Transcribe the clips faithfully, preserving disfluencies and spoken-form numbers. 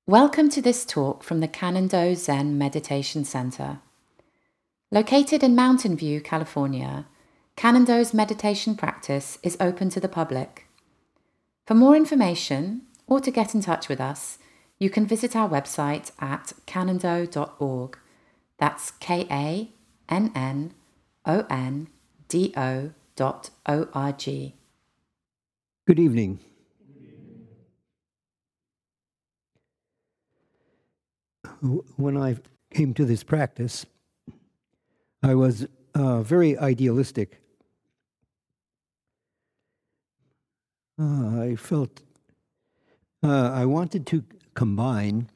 Welcome to this talk from the Cannon-Do Zen Meditation Center. Located in Mountain View, California, Cannon-Do's meditation practice is open to the public. For more information or to get in touch with us, you can visit our website at cannon-do dot org. That's K A N N O N D O dot O R G. Good evening. When I came to this practice, I was uh, very idealistic. Uh, I felt uh, I wanted to combine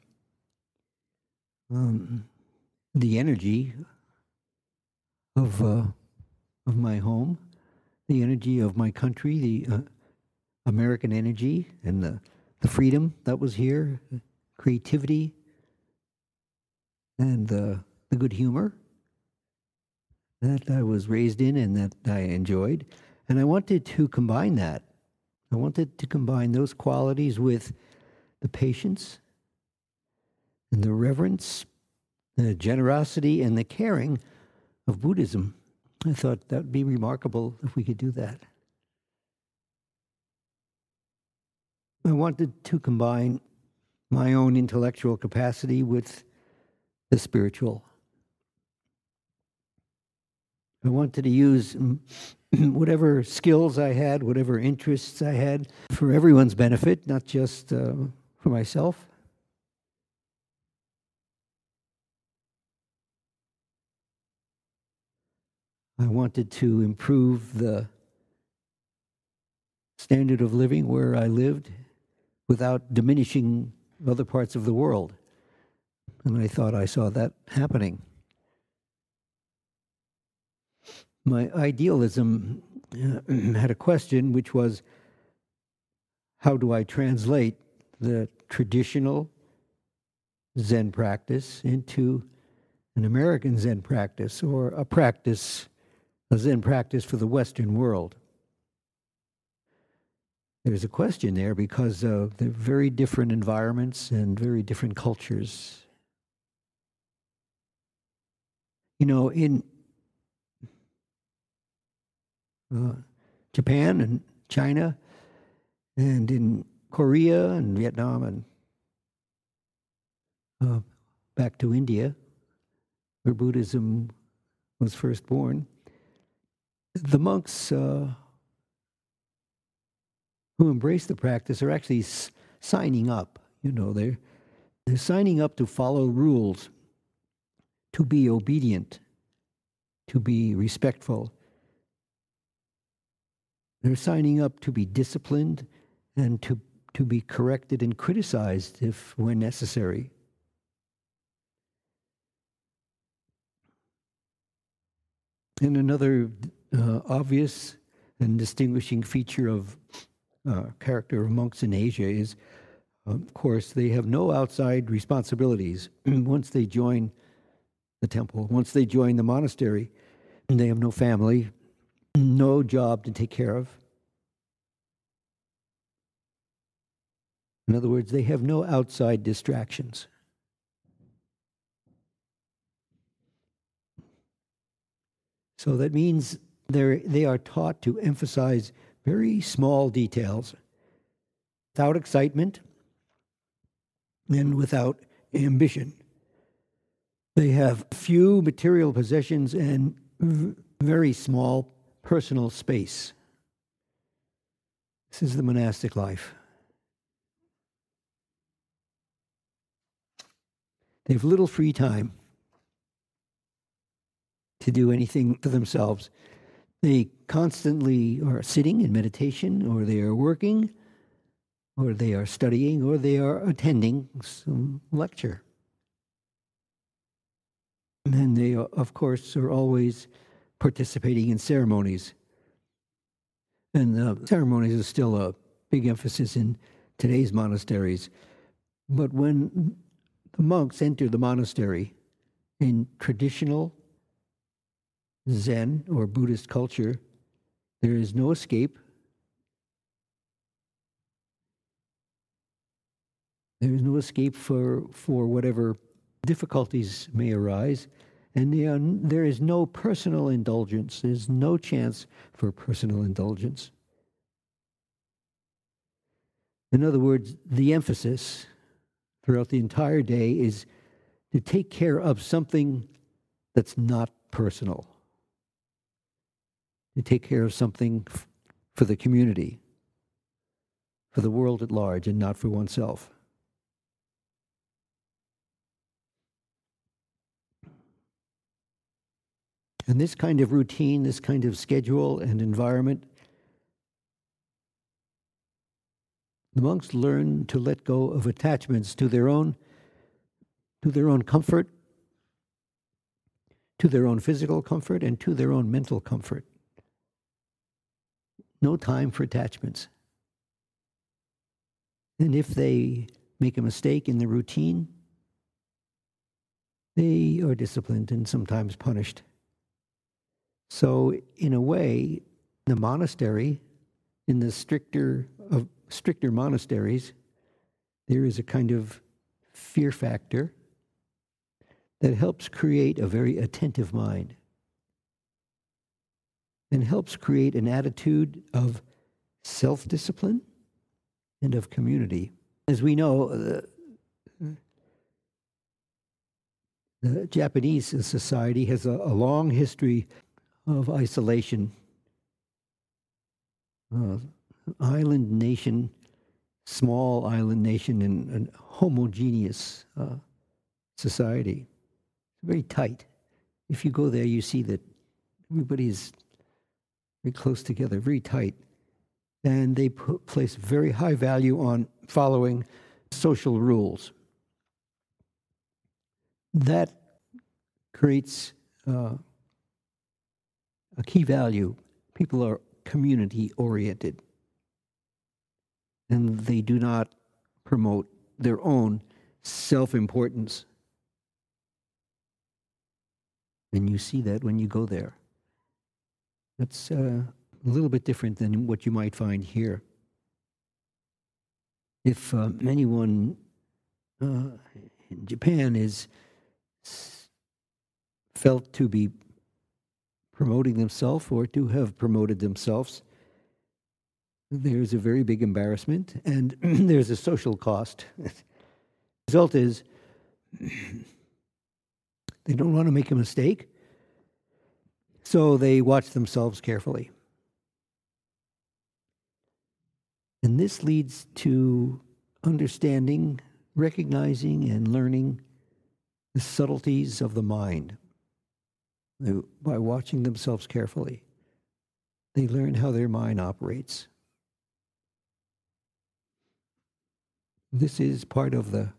um, the energy of uh, of my home, the energy of my country, the uh, American energy, and the, the freedom that was here, creativity, and uh, the good humor that I was raised in and that I enjoyed. And I wanted to combine that. I wanted to combine those qualities with the patience and the reverence, the generosity and the caring of Buddhism. I thought that would be remarkable if we could do that. I wanted to combine my own intellectual capacity with the spiritual. I wanted to use whatever skills I had, whatever interests I had, for everyone's benefit, not just uh, for myself. I wanted to improve the standard of living where I lived without diminishing other parts of the world. And I thought I saw that happening. My idealism uh, had a question, which was, how do I translate the traditional Zen practice into an American Zen practice, or a practice, a Zen practice for the Western world? There's a question there because uh, they're very different environments and very different cultures. You know, in uh, Japan and China and in Korea and Vietnam and uh, back to India, where Buddhism was first born, the monks uh, who embrace the practice are actually s- signing up. You know, they're, they're signing up to follow rules, to be obedient, to be respectful. They're signing up to be disciplined and to, to be corrected and criticized if when necessary. And another uh, obvious and distinguishing feature of uh, character of monks in Asia is, of course, they have no outside responsibilities. Once they join the temple, once they join the monastery, they have no family, no job to take care of. In other words, they have no outside distractions. So that means they're, they are taught to emphasize very small details without excitement and without ambition. They have few material possessions and v- very small personal space. This is the monastic life. They have little free time to do anything for themselves. They constantly are sitting in meditation, or they are working, or they are studying, or they are attending some lecture. And they, of course, are always participating in ceremonies. And uh, ceremonies is still a big emphasis in today's monasteries. But when the monks enter the monastery in traditional Zen or Buddhist culture, there is no escape. There is no escape for, for whatever difficulties may arise. And there, there is no personal indulgence. There's no chance for personal indulgence. In other words, the emphasis throughout the entire day is to take care of something that's not personal, to take care of something f- for the community, for the world at large, and not for oneself. And this kind of routine, this kind of schedule and environment, the monks learn to let go of attachments to their own, to their own comfort, to their own physical comfort, and to their own mental comfort. No time for attachments. And if they make a mistake in the routine, they are disciplined and sometimes punished. So, in a way, the monastery, in the stricter of stricter monasteries, there is a kind of fear factor that helps create a very attentive mind and helps create an attitude of self-discipline and of community. As we know, the, the Japanese society has a, a long history of isolation. Uh, island nation, small island nation, and a homogeneous uh, society. Very tight. If you go there, you see that everybody is very close together, very tight. And they put, place very high value on following social rules. That creates uh, a key value. People are community-oriented, and they do not promote their own self-importance. And you see that when you go there. That's uh, a little bit different than what you might find here. If uh, anyone uh, in Japan is felt to be promoting themselves or to have promoted themselves, there's a very big embarrassment and there's a social cost. The result is they don't want to make a mistake, so they watch themselves carefully. And this leads to understanding, recognizing, and learning the subtleties of the mind. By watching themselves carefully, they learn how their mind operates. This is part of the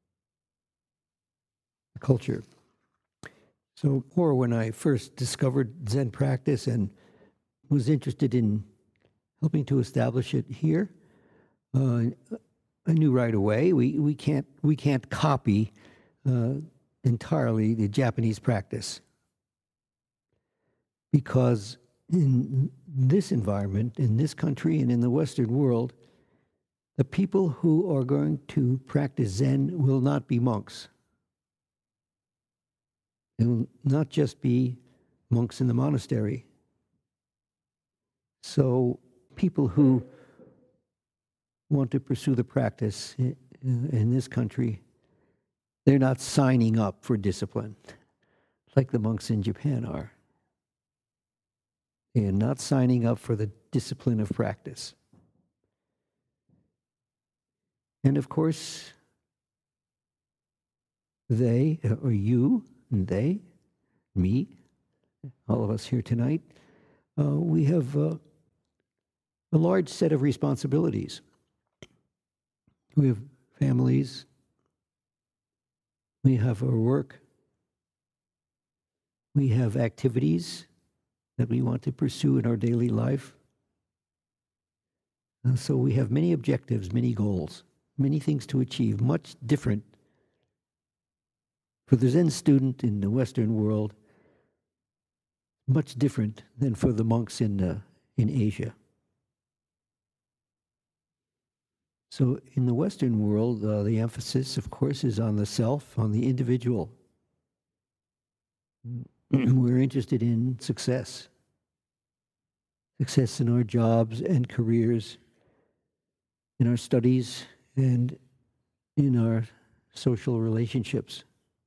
culture. So, or when I first discovered Zen practice and was interested in helping to establish it here, uh, I knew right away we, we can't we can't copy uh, entirely the Japanese practice, because in this environment, in this country, and in the Western world, the people who are going to practice Zen will not be monks. They will not just be monks in the monastery. So people who want to pursue the practice in, in this country, they're not signing up for discipline like the monks in Japan are. They are not signing up for the discipline of practice. And of course, they, or you, and they, me, all of us here tonight, uh, we have uh, a large set of responsibilities. We have families, we have our work, we have activities that we want to pursue in our daily life. And so we have many objectives, many goals, many things to achieve, much different for the Zen student in the Western world, much different than for the monks in uh, in Asia. So in the Western world, uh, the emphasis, of course, is on the self, on the individual. We're interested in success, success in our jobs and careers, in our studies, and in our social relationships.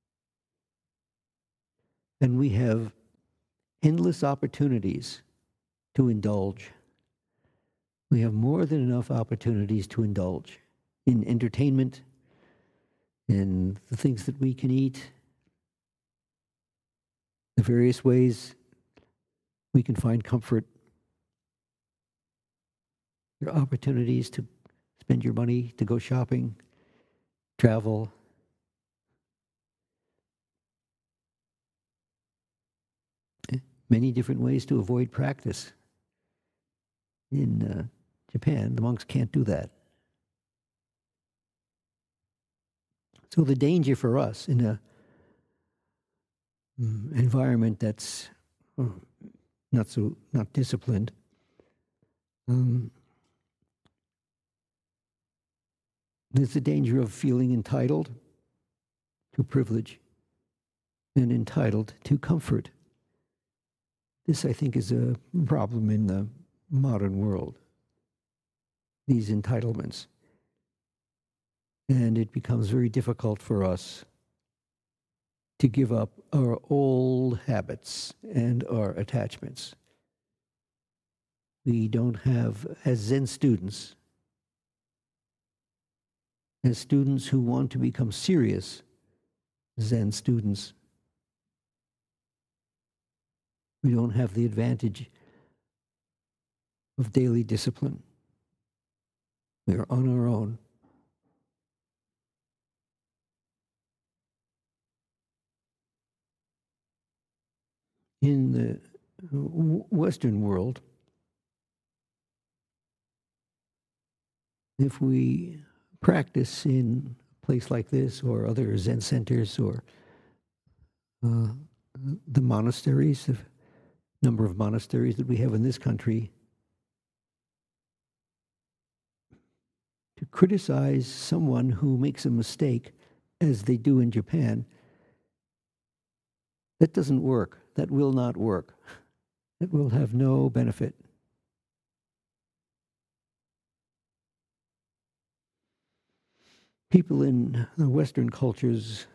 And we have endless opportunities to indulge. We have more than enough opportunities to indulge in entertainment, in the things that we can eat, the various ways we can find comfort. There are opportunities to spend your money, to go shopping, travel. Many different ways to avoid practice. In uh, Japan, the monks can't do that. So the danger for us in a mm, environment that's uh, not so not disciplined, um, there's the danger of feeling entitled to privilege and entitled to comfort. This, I think, is a problem in the modern world, these entitlements. And it becomes very difficult for us to give up our old habits and our attachments. We don't have, as Zen students, as students who want to become serious Zen students, we don't have the advantage of daily discipline. We are on our own. In the Western world, if we practice in a place like this or other Zen centers or uh, the monasteries, the number of monasteries that we have in this country, to criticize someone who makes a mistake, as they do in Japan, that doesn't work. That will not work. That will have no benefit. People in the Western cultures,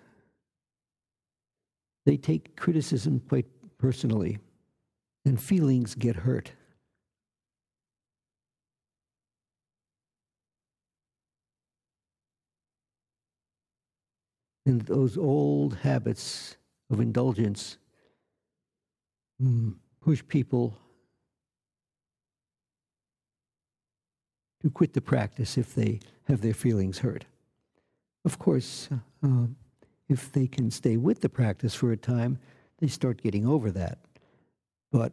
they take criticism quite personally, and feelings get hurt. And those old habits of indulgence mm, push people to quit the practice if they have their feelings hurt. Of course, uh, if they can stay with the practice for a time, they start getting over that. But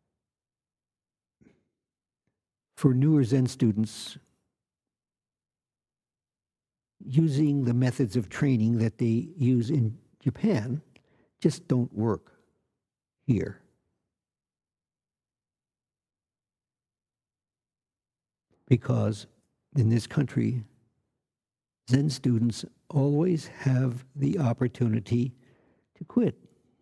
for newer Zen students, using the methods of training that they use in Japan just don't work here. Because in this country, Zen students always have the opportunity to quit.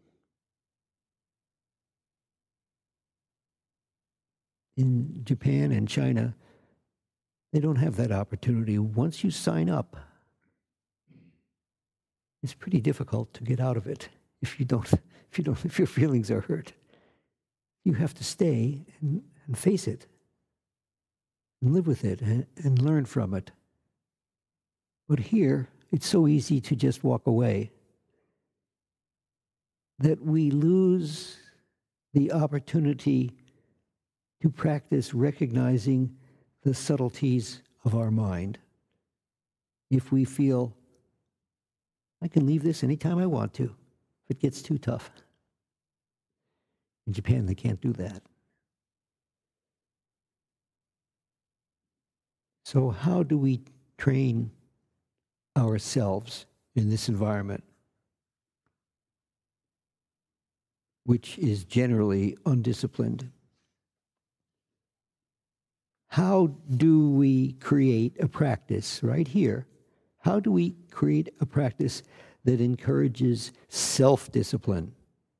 In Japan and China, they don't have that opportunity. Once you sign up, it's pretty difficult to get out of it if you don't, if you don't, if your feelings are hurt. You have to stay and, and face it, and live with it, and, and learn from it. But here, it's so easy to just walk away that we lose the opportunity to practice recognizing the subtleties of our mind. If we feel, I can leave this anytime I want to, if it gets too tough. In Japan, they can't do that. So how do we train ourselves in this environment, which is generally undisciplined? how do we create a practice right here? How do we create a practice that encourages self-discipline?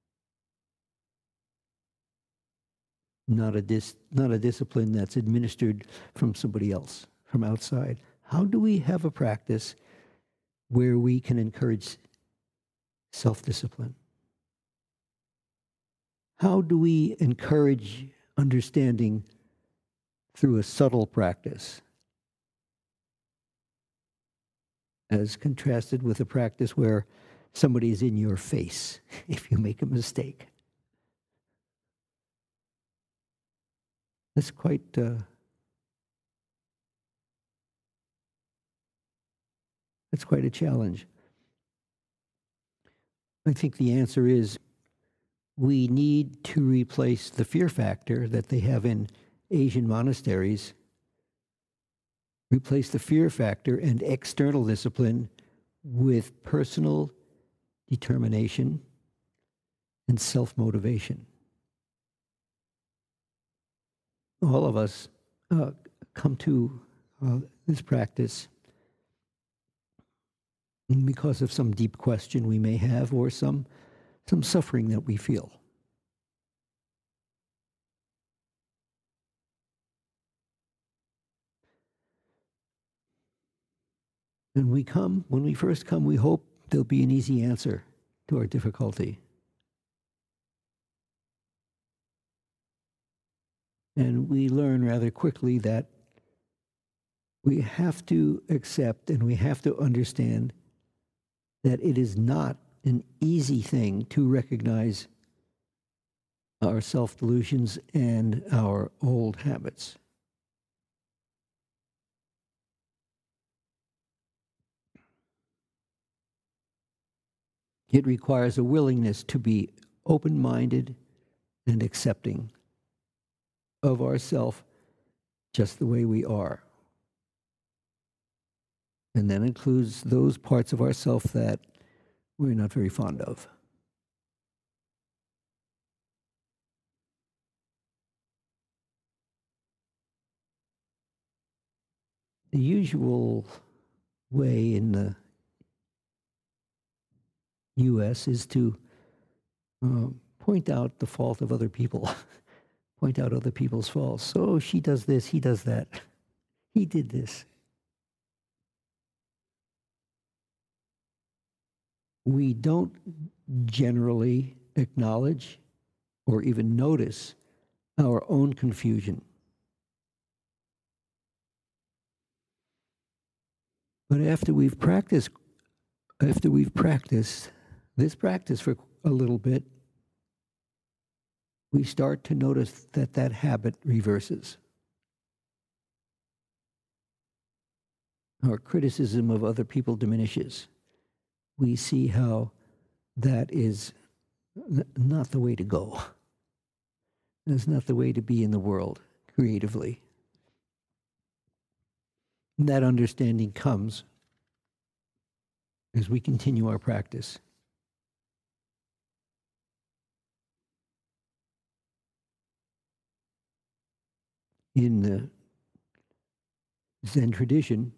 Not a dis, not a discipline that's administered from somebody else, from outside. How do we have a practice where we can encourage self-discipline? How do we encourage understanding through a subtle practice, as contrasted with a practice where somebody's in your face if you make a mistake? That's quite uh, that's quite a challenge. I think the answer is we need to replace the fear factor that they have in Asian monasteries, replace the fear factor and external discipline with personal determination and self-motivation. All of us uh, come to uh, this practice because of some deep question we may have or some, some suffering that we feel. And we come, when we first come, we hope there'll be an easy answer to our difficulty. And we learn rather quickly that we have to accept and we have to understand that it is not an easy thing to recognize our self-delusions and our old habits. It requires a willingness to be open-minded and accepting of ourself just the way we are. And that includes those parts of ourself that we're not very fond of. The usual way in the U S is to uh, point out the fault of other people, point out other people's faults. So she does this, he does that, he did this. We don't generally acknowledge or even notice our own confusion. But after we've practiced, after we've practiced this practice for a little bit, we start to notice that that habit reverses. Our criticism of other people diminishes. We see how that is n- not the way to go. That's not the way to be in the world creatively. And that understanding comes as we continue our practice. In the Zen tradition,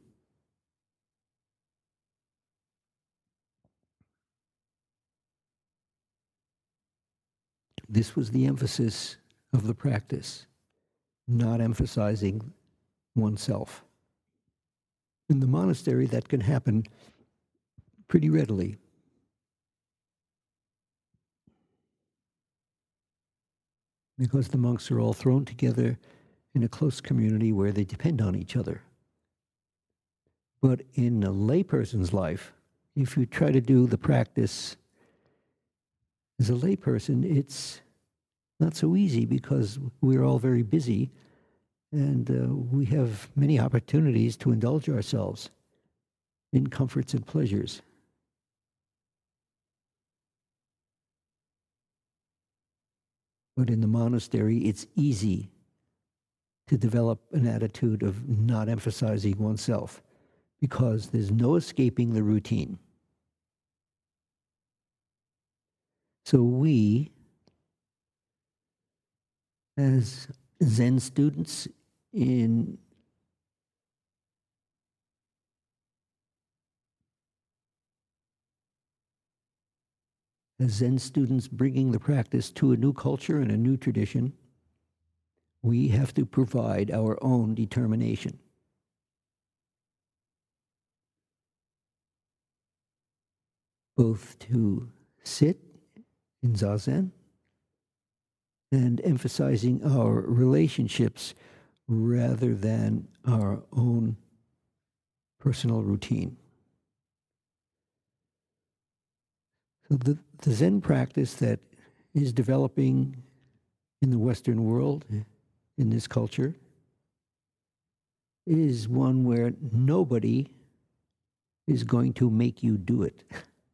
this was the emphasis of the practice, not emphasizing oneself. In the monastery, that can happen pretty readily. Because the monks are all thrown together in a close community where they depend on each other. But in a layperson's life, if you try to do the practice as a layperson, it's not so easy because we're all very busy and uh, we have many opportunities to indulge ourselves in comforts and pleasures. But in the monastery, it's easy to develop an attitude of not emphasizing oneself because there's no escaping the routine. So we, as Zen students in as Zen students bringing the practice to a new culture and a new tradition, we have to provide our own determination. Both to sit in Zazen and emphasizing our relationships rather than our own personal routine. So the, the Zen practice that is developing in the Western world, in this culture, is one where nobody is going to make you do it.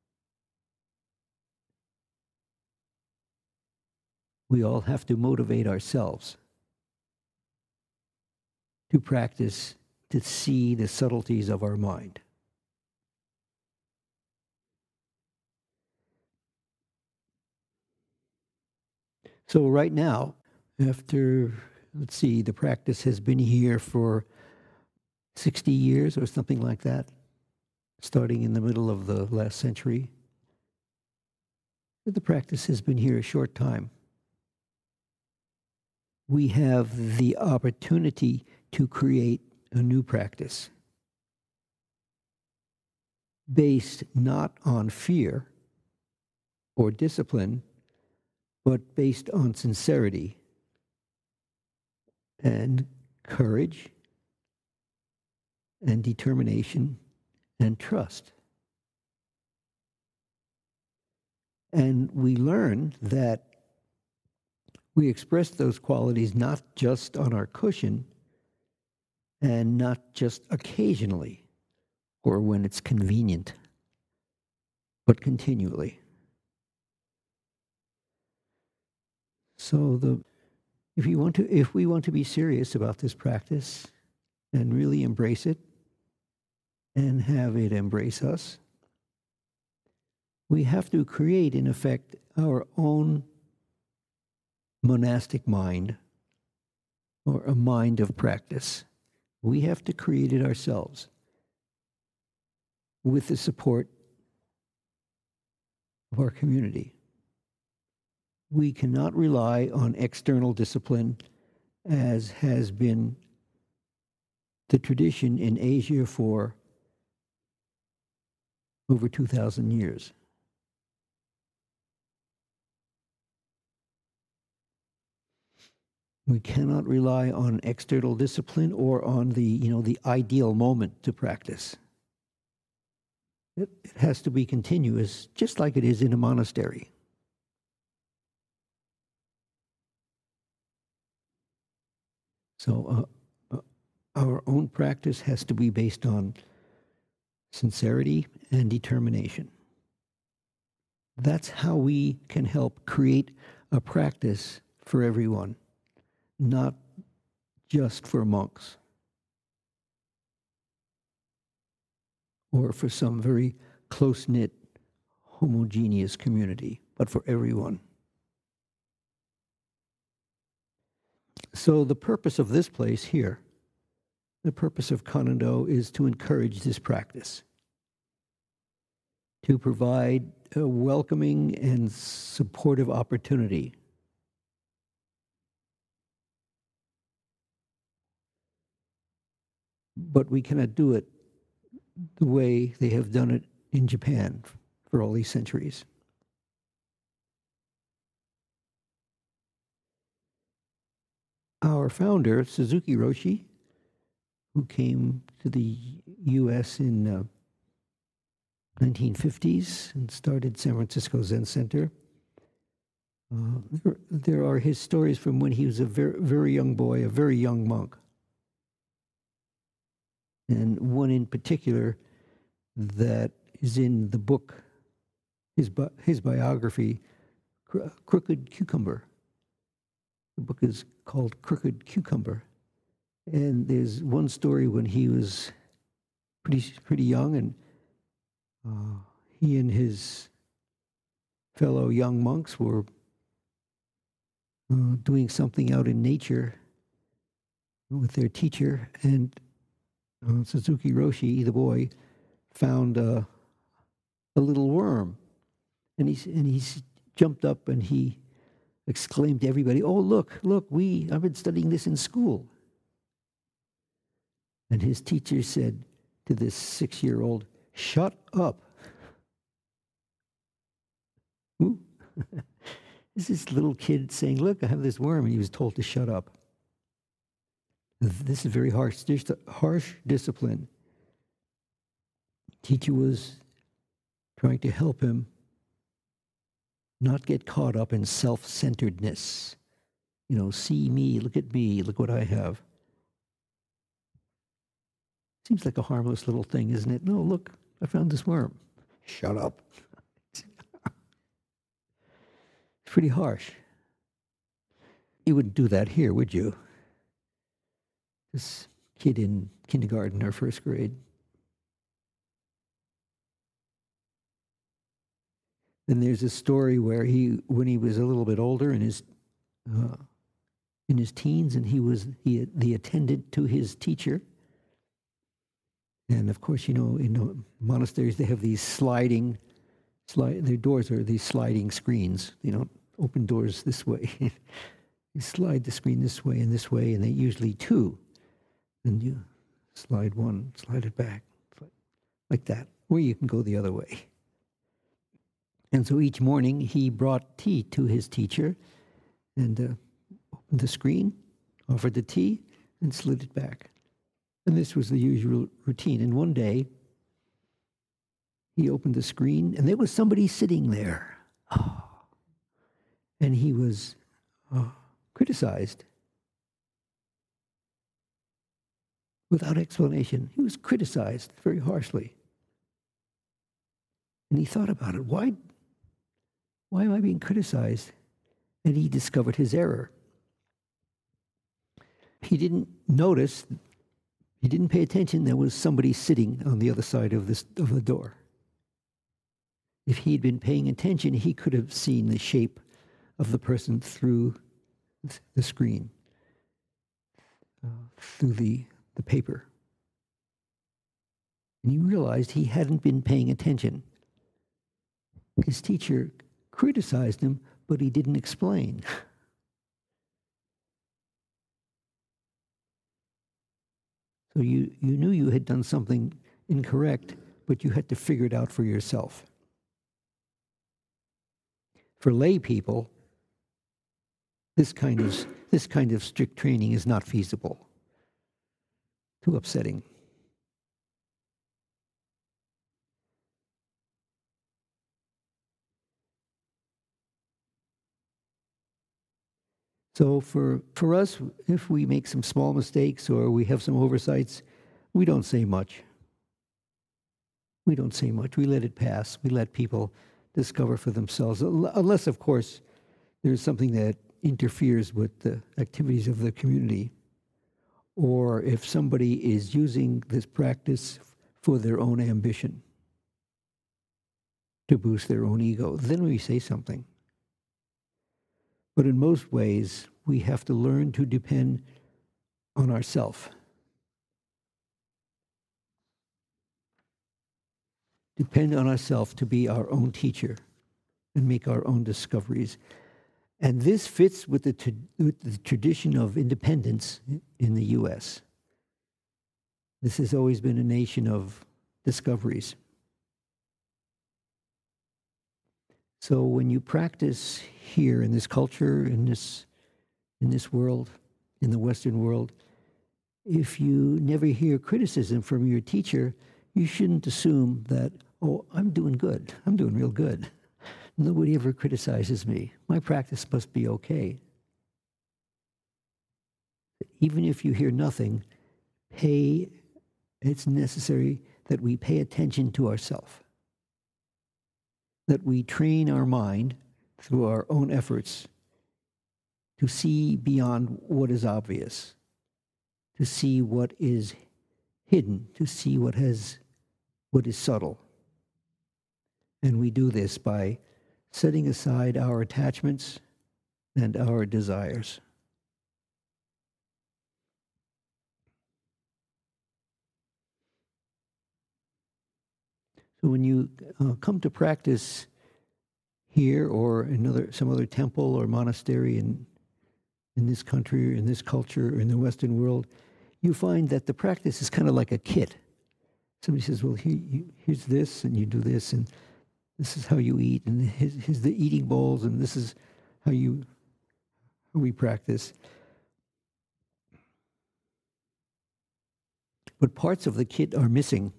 We all have to motivate ourselves to practice, to see the subtleties of our mind. So right now, after, let's see, the practice has been here for sixty years or something like that, starting in the middle of the last century. The practice has been here a short time. We have the opportunity to create a new practice based not on fear or discipline, but based on sincerity and courage and determination and trust. And we learn that we express those qualities not just on our cushion and not just occasionally or when it's convenient, but continually. So the if you want to if we want to be serious about this practice and really embrace it and have it embrace us, we have to create, in effect, our own monastic mind, or a mind of practice. We have to create it ourselves with the support of our community. We cannot rely on external discipline, as has been the tradition in Asia for over two thousand years. We cannot rely on external discipline or on the, you know, the ideal moment to practice. It, it has to be continuous, just like it is in a monastery. So uh, uh, our own practice has to be based on sincerity and determination. That's how we can help create a practice for everyone, not just for monks or for some very close-knit, homogeneous community, but for everyone. So the purpose of this place here, the purpose of Kannon-do, is to encourage this practice, to provide a welcoming and supportive opportunity but we cannot do it the way they have done it in Japan for all these centuries. Our founder, Suzuki Roshi, who came to the U S in uh, nineteen fifties and started San Francisco Zen Center. Uh, there, there are his stories from when he was a very, very young boy, a very young monk. And one in particular that is in the book, his, bi- his biography, Crooked Cucumber. The book is called Crooked Cucumber. And there's one story when he was pretty pretty young, and uh, he and his fellow young monks were uh, doing something out in nature, with their teacher, and uh, Suzuki Roshi, the boy, found uh, a little worm, and he and he jumped up and he exclaimed to everybody, "Oh, look, look! We I've been studying this in school." And his teacher said to this six-year-old, "Shut up." Ooh. This is this little kid saying, "Look, I have this worm," and he was told to shut up. This is very harsh, harsh discipline. Teacher was trying to help him not get caught up in self-centeredness. You know, see me, look at me, look what I have. Seems like a harmless little thing, isn't it? No, look, I found this worm. Shut up. It's pretty harsh. You wouldn't do that here, would you? This kid in kindergarten or first grade. Then there's a story where he, when he was a little bit older, in his uh, in his teens, and he was he, the attendant to his teacher. And of course, you know, in uh, monasteries they have these sliding, slide. Their doors are these sliding screens. They don't open doors this way. You slide the screen this way and this way, and they usually two. And you slide one, slide it back, like that, or you can go the other way. And so each morning he brought tea to his teacher and uh, opened the screen, offered the tea, and slid it back. And this was the usual routine. And one day he opened the screen, and there was somebody sitting there. Oh. And he was uh, criticized. Without explanation. He was criticized very harshly. And he thought about it. Why, why am I being criticized? And he discovered his error. He didn't notice, he didn't pay attention there was somebody sitting on the other side of, this, of the door. If he'd been paying attention, he could have seen the shape of the person through the screen, uh, through the the paper. And he realized he hadn't been paying attention. His teacher criticized him, but he didn't explain. So you, you knew you had done something incorrect, but you had to figure it out for yourself. For lay people, this kind of, this kind of strict training is not feasible. Too upsetting. So for, for us, if we make some small mistakes or we have some oversights, we don't say much. We don't say much. We let it pass. We let people discover for themselves, unless, of course, there's something that interferes with the activities of the community, or if somebody is using this practice for their own ambition, to boost their own ego, then we say something. But in most ways, we have to learn to depend on ourselves. Depend on ourselves to be our own teacher and make our own discoveries. And this fits with the, t- with the tradition of independence in the U S. This has always been a nation of discoveries. So when you practice here in this culture, in this, in this world, in the Western world, if you never hear criticism from your teacher, you shouldn't assume that, oh, I'm doing good. I'm doing real good. Nobody ever criticizes me. My practice must be okay. Even if you hear nothing, pay, it's necessary that we pay attention to ourselves, that we train our mind through our own efforts to see beyond what is obvious, to see what is hidden, to see what has what is subtle. And we do this by setting aside our attachments and our desires. So when you uh, come to practice here or another some other temple or monastery in in this country or in this culture or in the Western world, you find that the practice is kind of like a kit. Somebody says, well, here, you, here's this, and you do this, and this is how you eat, and here's, here's the eating bowls, and this is how you how we practice. But parts of the kit are missing.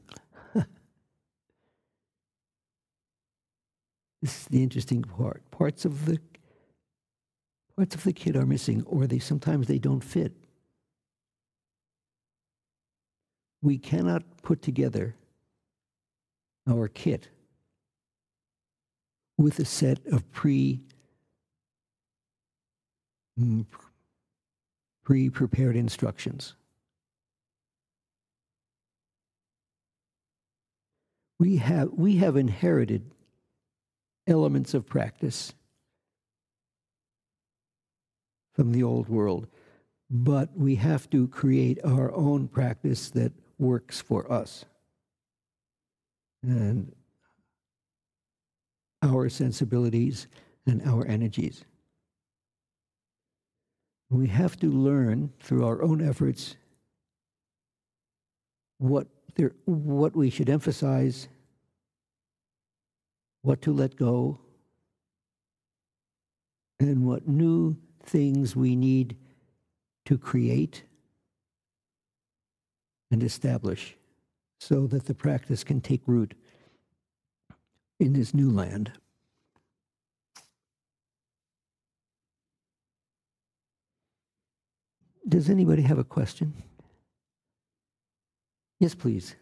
This is the interesting part. Parts of the parts of the kit are missing, or they sometimes they don't fit. We cannot put together our kit with a set of pre mm, pre-prepared instructions. We have we have inherited elements of practice from the old world, but we have to create our own practice that works for us and our sensibilities and our energies. We have to learn through our own efforts what there, what we should emphasize, what to let go, and what new things we need to create and establish so that the practice can take root in this new land. Does anybody have a question? Yes, please.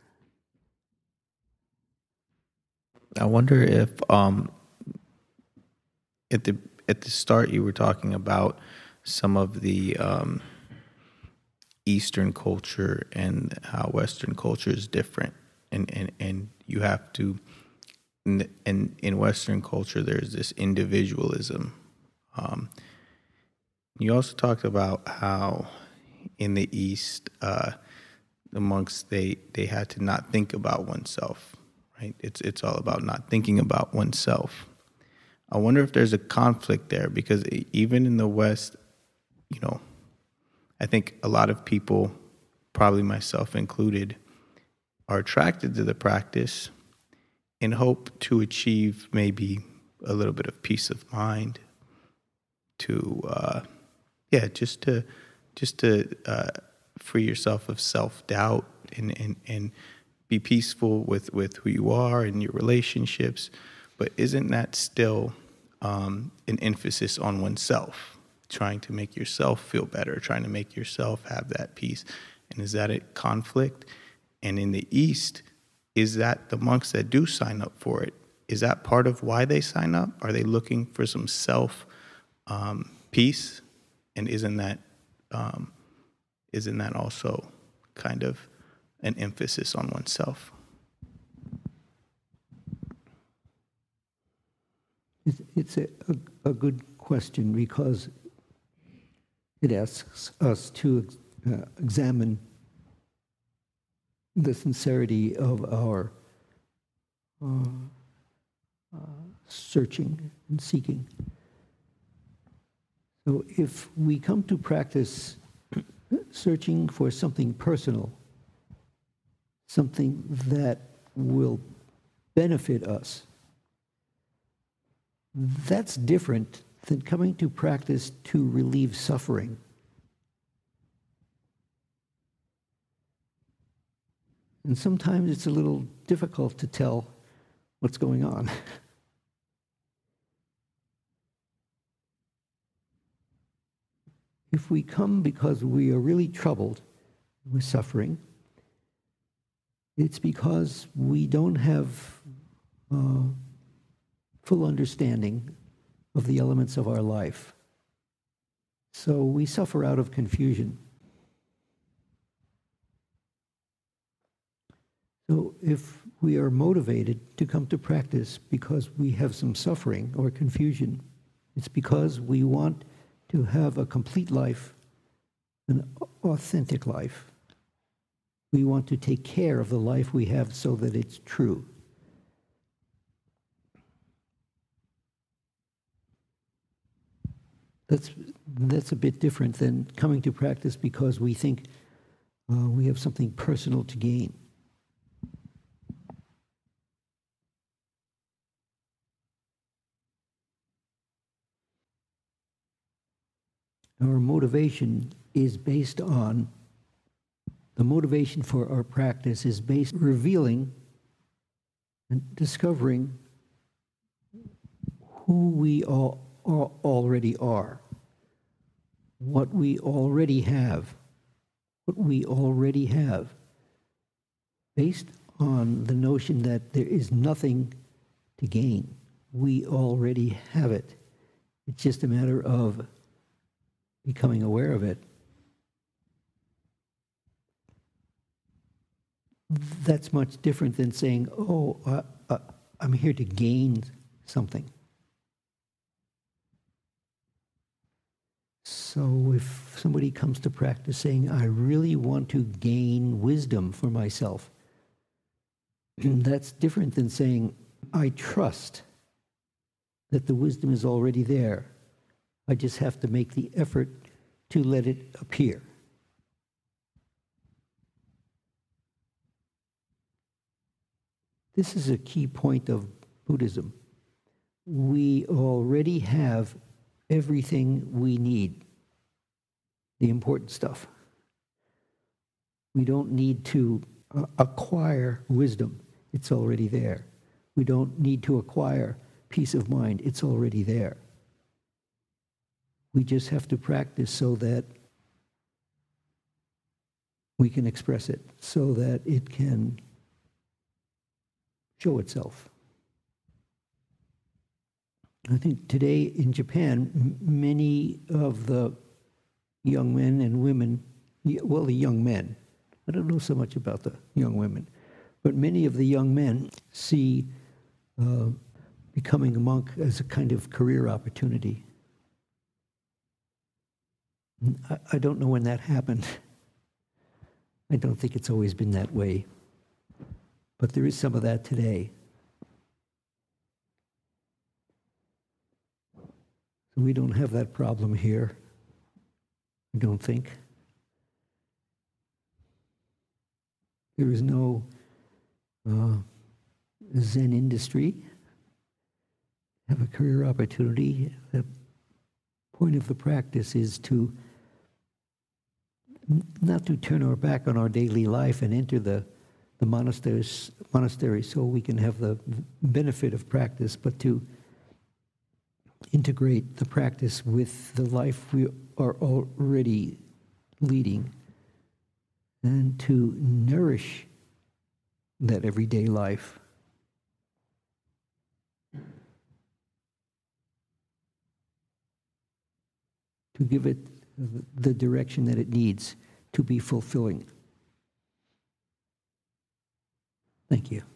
I wonder if um, at the at the start you were talking about some of the um, Eastern culture and how Western culture is different, and and, and you have to. And in, in Western culture, there's this individualism. Um, you also talked about how in the East, uh, the monks they they had to not think about oneself. Right? It's it's all about not thinking about oneself. I wonder if there's a conflict there, because even in the West, you know, I think a lot of people, probably myself included, are attracted to the practice in hope to achieve maybe a little bit of peace of mind, to uh, yeah, just to just to uh, free yourself of self-doubt and and and be peaceful with, with who you are and your relationships. But isn't that still um, an emphasis on oneself, trying to make yourself feel better, trying to make yourself have that peace? And is that a conflict? And in the East, is that the monks that do sign up for it, is that part of why they sign up? Are they looking for some self um, peace? And isn't that um, isn't that also kind of an emphasis on oneself? It's a, a, a good question, because it asks us to uh, examine the sincerity of our uh, uh, searching and seeking. So if we come to practice searching for something personal, something that will benefit us, that's different than coming to practice to relieve suffering. And sometimes it's a little difficult to tell what's going on. If we come because we are really troubled with suffering, it's because we don't have uh, full understanding of the elements of our life. So we suffer out of confusion. So if we are motivated to come to practice because we have some suffering or confusion, it's because we want to have a complete life, an authentic life. We want to take care of the life we have so that it's true. That's, that's a bit different than coming to practice because we think uh, we have something personal to gain. Our motivation is based on, the motivation for our practice is based revealing and discovering who we all, all already are, what we already have, what we already have, based on the notion that there is nothing to gain. We already have it. It's just a matter of becoming aware of it. That's much different than saying, oh, uh, uh, I'm here to gain something. So if somebody comes to practice saying, I really want to gain wisdom for myself, that's different than saying, I trust that the wisdom is already there. I just have to make the effort to let it appear. This is a key point of Buddhism. We already have everything we need, the important stuff. We don't need to uh, acquire wisdom. It's already there. We don't need to acquire peace of mind. It's already there. We just have to practice so that we can express it, so that it can show itself. I think today in Japan, m- many of the young men and women, well, the young men, I don't know so much about the young women, but many of the young men see uh, becoming a monk as a kind of career opportunity. I, I don't know when that happened. I don't think it's always been that way. But there is some of that today. So we don't have that problem here, I don't think. There is no uh, Zen industry. Have a career opportunity. The point of the practice is to n- not to turn our back on our daily life and enter the the monasteries, monastery so we can have the benefit of practice, but to integrate the practice with the life we are already leading and to nourish that everyday life. To give it the direction that it needs to be fulfilling. Thank you.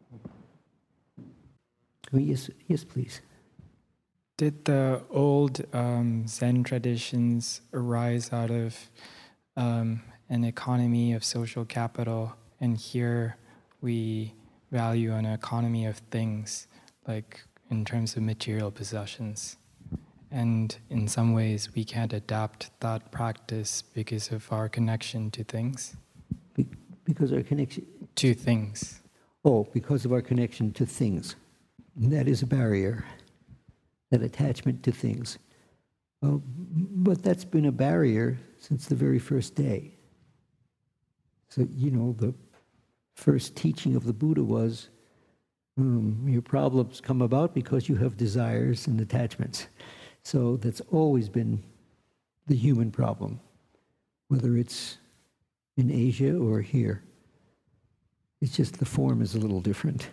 Oh, yes, yes, please. Did the old um, Zen traditions arise out of um, an economy of social capital? And here we value an economy of things, like in terms of material possessions. And in some ways, we can't adapt that practice because of our connection to things. Be- because our connection... To things. Oh, because of our connection to things. That is a barrier, that attachment to things. Uh, but that's been a barrier since the very first day. So, you know, the first teaching of the Buddha was, um, your problems come about because you have desires and attachments. So that's always been the human problem, whether it's in Asia or here. It's just the form is a little different.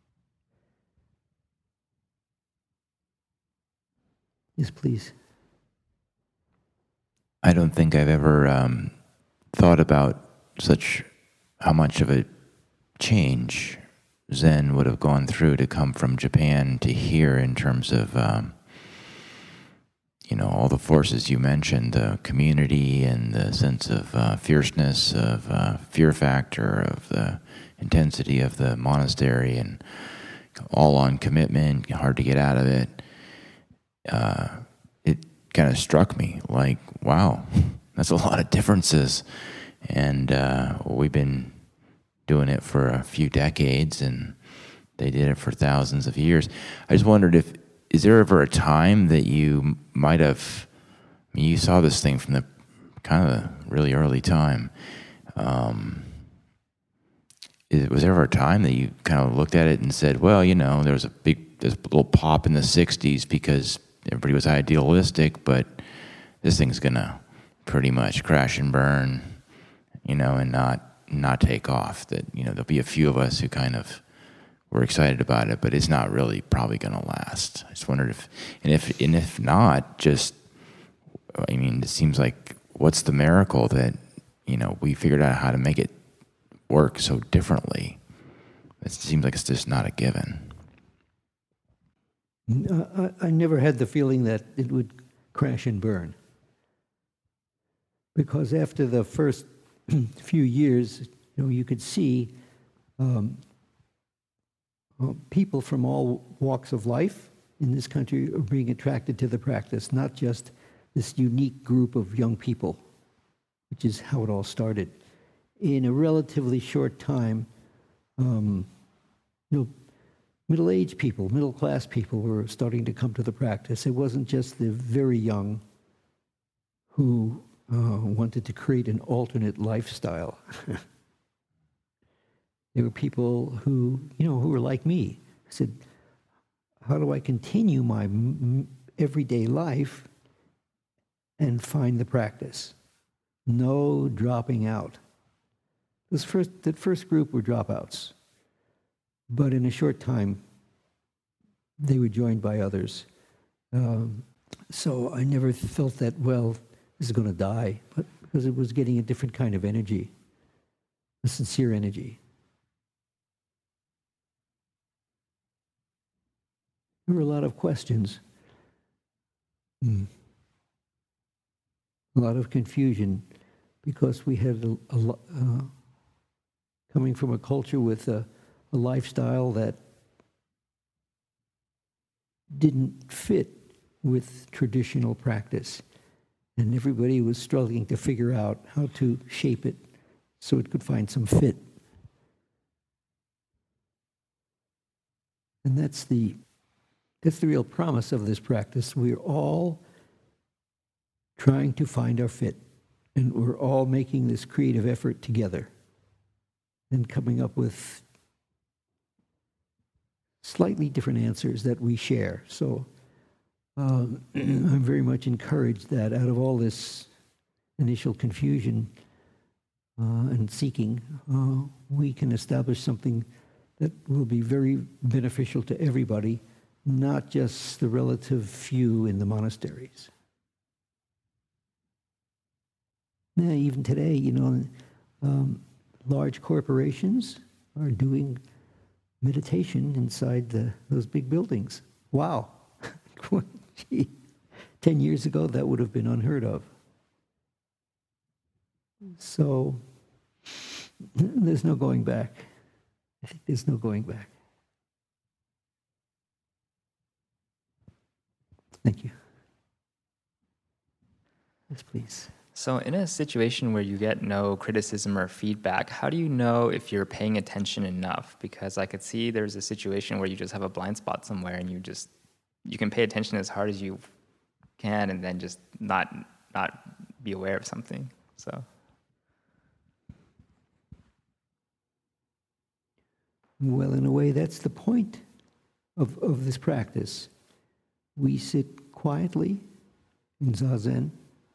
Yes, please. I don't think I've ever um, thought about such how much of a change Zen would have gone through to come from Japan to here in terms of, um, you know, all the forces you mentioned, the community and the sense of uh, fierceness, of uh, fear factor, of the intensity of the monastery, and all on commitment, hard to get out of it. Uh, it kind of struck me like, wow, that's a lot of differences. And uh, we've been doing it for a few decades, and they did it for thousands of years. I just wondered if, is there ever a time that you might have, I mean, you saw this thing from the kind of really early time. Um, is, was there ever a time that you kind of looked at it and said, well, you know, there was a big, there's a little pop in the sixties because everybody was idealistic, but this thing's going to pretty much crash and burn, you know, and not not take off. That, you know, there'll be a few of us who kind of were excited about it, but it's not really probably going to last. I just wondered if, and if, and if not, just, I mean, it seems like, what's the miracle that, you know, we figured out how to make it work so differently? It seems like it's just not a given. I, I never had the feeling that it would crash and burn. Because after the first few years, you know, you could see um, uh, people from all walks of life in this country are being attracted to the practice, not just this unique group of young people, which is how it all started. In a relatively short time, um, you know, middle-aged people, middle-class people were starting to come to the practice. It wasn't just the very young who uh, wanted to create an alternate lifestyle. There were people who, you know, who were like me. Said, how do I continue my m- everyday life and find the practice? No dropping out. This first, that first group were dropouts. But in a short time, they were joined by others. Um, so I never felt that, well, this is going to die, but because it was getting a different kind of energy, a sincere energy. There were a lot of questions, mm. a lot of confusion, because we had a, a uh, coming from a culture with a, a lifestyle that didn't fit with traditional practice. And everybody was struggling to figure out how to shape it so it could find some fit. And that's the, that's the real promise of this practice. We're all trying to find our fit, and we're all making this creative effort together and coming up with slightly different answers that we share. So um, I'm very much encouraged that out of all this initial confusion uh, and seeking, uh, we can establish something that will be very beneficial to everybody, not just the relative few in the monasteries. Yeah, even today, you know, um, large corporations are doing meditation inside the, those big buildings. Wow. Gee, ten years ago, that would have been unheard of. So there's no going back. I think there's no going back. Thank you. Yes, please. So in a situation where you get no criticism or feedback, how do you know if you're paying attention enough? Because I could see there's a situation where you just have a blind spot somewhere and you just, you can pay attention as hard as you can and then just not not be aware of something. So. Well, in a way, that's the point of, of this practice. We sit quietly in Zazen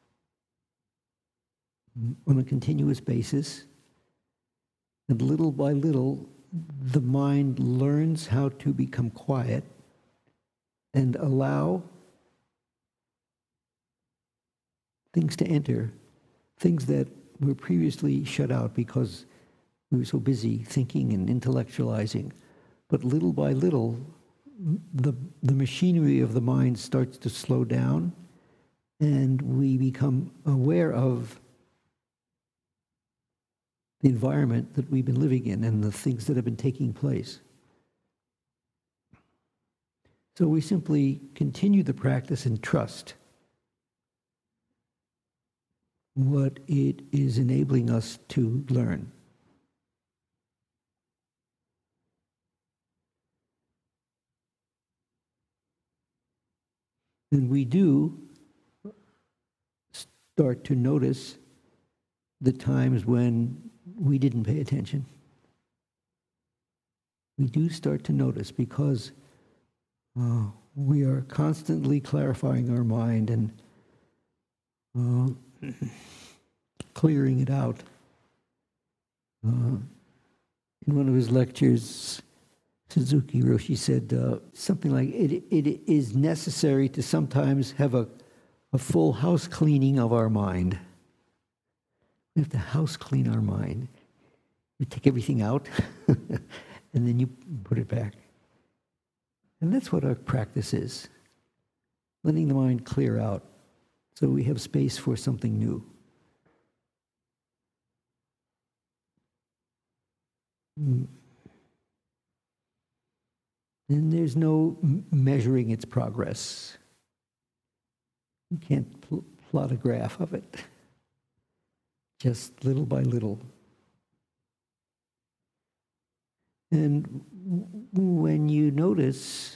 on a continuous basis, and little by little, the mind learns how to become quiet and allow things to enter, things that were previously shut out because we were so busy thinking and intellectualizing. But little by little, the, the machinery of the mind starts to slow down, and we become aware of the environment that we've been living in and the things that have been taking place. So we simply continue the practice in trust what it is enabling us to learn. And we do start to notice the times when we didn't pay attention. We do start to notice because uh, we are constantly clarifying our mind and uh, clearing it out. Uh, in one of his lectures, Suzuki Roshi said uh, something like, it, it is necessary to sometimes have a, a full house cleaning of our mind. We have to house clean our mind. You take everything out, and then you put it back. And that's what our practice is, letting the mind clear out so we have space for something new. Mm. And there's no m- measuring its progress. You can't pl- plot a graph of it. Just little by little. And w- when you notice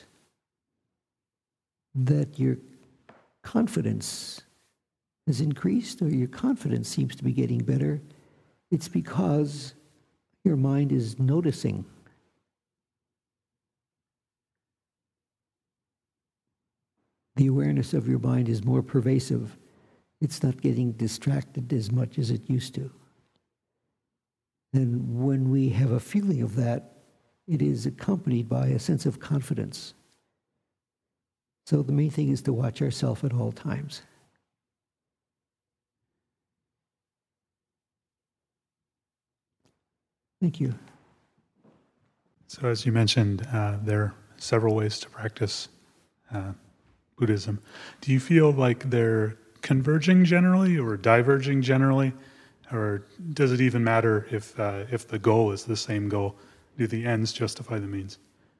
that your confidence has increased or your confidence seems to be getting better, it's because your mind is noticing. The awareness of your mind is more pervasive. It's not getting distracted as much as it used to. And when we have a feeling of that, it is accompanied by a sense of confidence. So the main thing is to watch ourselves at all times. Thank you. So as you mentioned, uh, there are several ways to practice uh, Buddhism. Do you feel like they're converging generally or diverging generally? Or does it even matter if uh, if the goal is the same goal? Do the ends justify the means?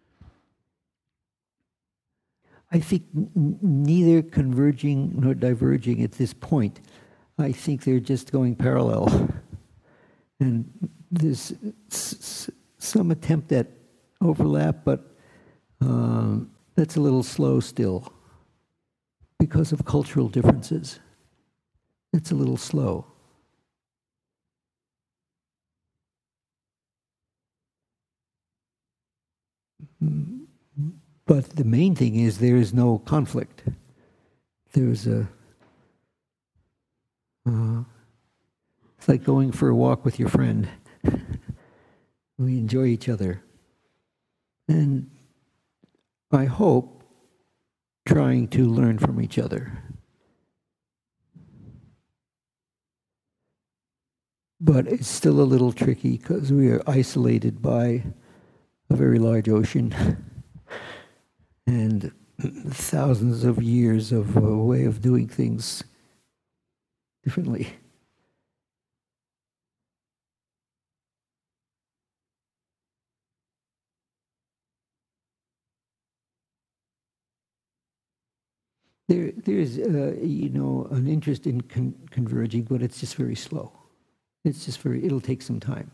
I think n- neither converging nor diverging at this point. I think they're just going parallel. And there's s- s- some attempt at overlap, but um, that's a little slow still because of cultural differences. It's a little slow. Mm, But the main thing is there is no conflict. There's a, uh, it's like going for a walk with your friend. We enjoy each other. And I hope trying to learn from each other. But it's still a little tricky because we are isolated by a very large ocean and thousands of years of a way of doing things differently. There, there's, uh, you know, an interest in con- converging, but it's just very slow. It's just very, it'll take some time.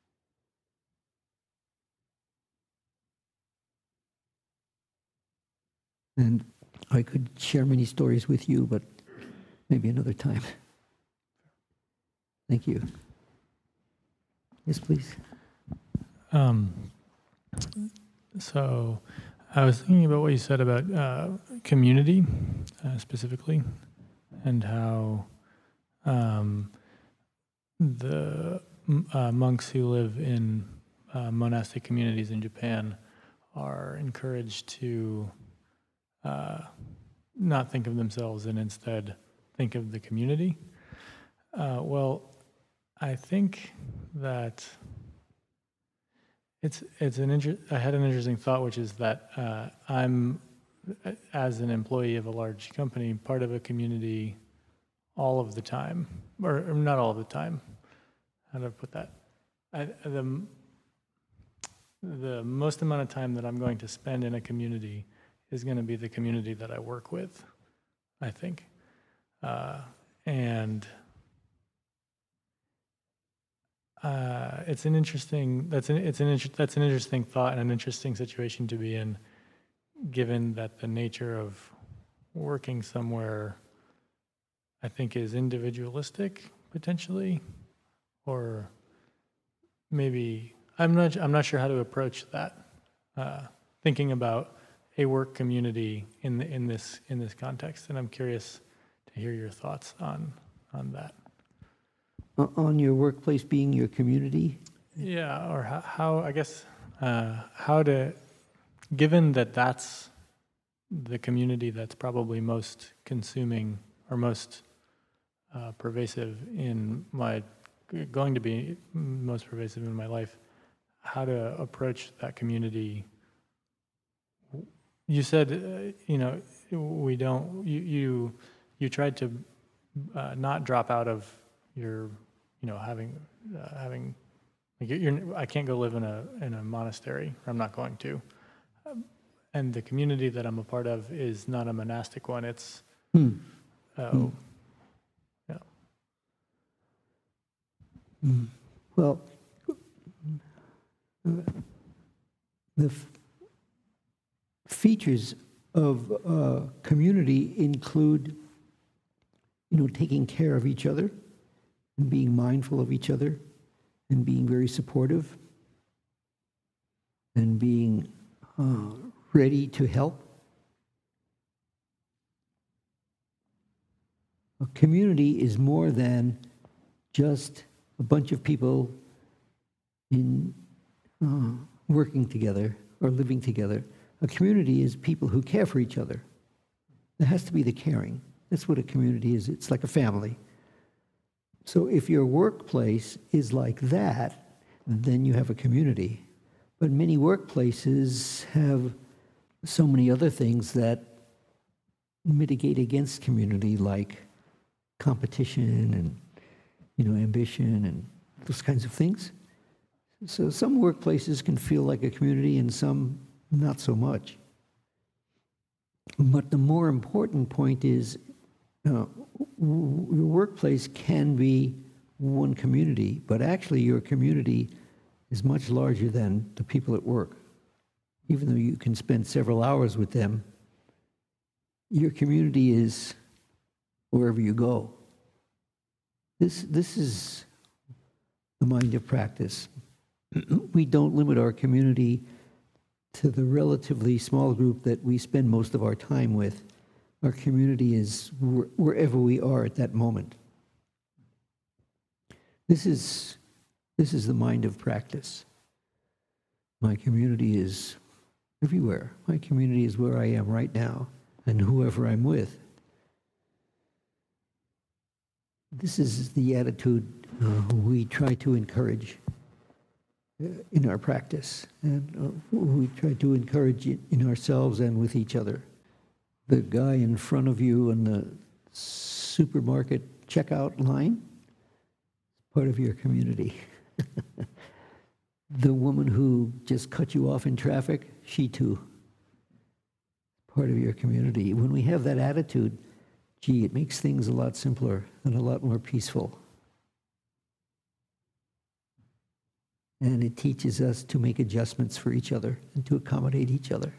And I could share many stories with you, but maybe another time. Thank you. Yes, please. Um, so I was thinking about what you said about uh, community uh, specifically, and how um, the uh, monks who live in uh, monastic communities in Japan are encouraged to uh, not think of themselves and instead think of the community. Uh, well, I think that it's it's an inter- I had an interesting thought, which is that uh, I'm, as an employee of a large company, part of a community all of the time, or, or not all of the time. How do I put that? I, the the most amount of time that I'm going to spend in a community is going to be the community that I work with, I think, uh, and uh, it's an interesting. That's an it's an inter, that's an interesting thought and an interesting situation to be in, given that the nature of working somewhere, I think, is individualistic potentially, or maybe I'm not I'm not sure how to approach that. Uh, thinking about a work community in the, in this in this context, and I'm curious to hear your thoughts on on that. O- On your workplace being your community? Yeah, or how, how I guess uh, how to, given that that's the community that's probably most consuming or most uh, pervasive in my, going to be most pervasive in my life, how to approach that community. You said, uh, you know, we don't, you, you, you tried to uh, not drop out of your, you know, having, uh, having, like you're, you're, I can't go live in a, in a monastery, or I'm not going to. Um, and the community that I'm a part of is not a monastic one. It's, Hmm. uh, Hmm. yeah. Mm. Well, uh, the f- features of uh, community include, you know, taking care of each other and being mindful of each other and being very supportive and being uh, ready to help. A community is more than just a bunch of people in uh, working together or living together. A community is people who care for each other. There has to be the caring. That's what a community is. It's like a family. So if your workplace is like that, then you have a community. But many workplaces have so many other things that mitigate against community, like competition and, you know, ambition and those kinds of things. So some workplaces can feel like a community and some not so much. But the more important point is uh, w- your workplace can be one community, but actually your community is much larger than the people at work. Even though you can spend several hours with them, your community is wherever you go. This, this is the mind of practice. We don't limit our community to the relatively small group that we spend most of our time with. Our community is wh- wherever we are at that moment. This is, this is the mind of practice. My community is everywhere. My community is where I am right now and whoever I'm with. This is the attitude uh, we try to encourage uh, in our practice, and uh, we try to encourage it in ourselves and with each other. The guy in front of you in the supermarket checkout line, part of your community. The woman who just cut you off in traffic, she too, part of your community. When we have that attitude, gee, it makes things a lot simpler and a lot more peaceful. And it teaches us to make adjustments for each other and to accommodate each other.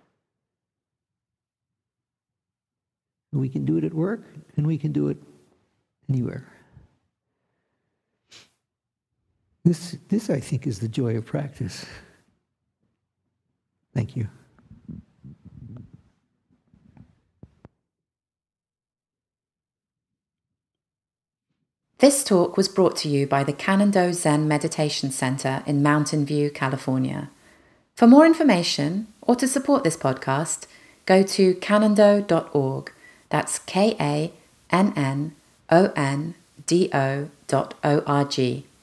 We can do it at work, and we can do it anywhere. This, this, I think, is the joy of practice. Thank you. This talk was brought to you by the Canando Zen Meditation Center in Mountain View, California. For more information or to support this podcast, go to canando dot org. That's K A N N O N D O dot O R G.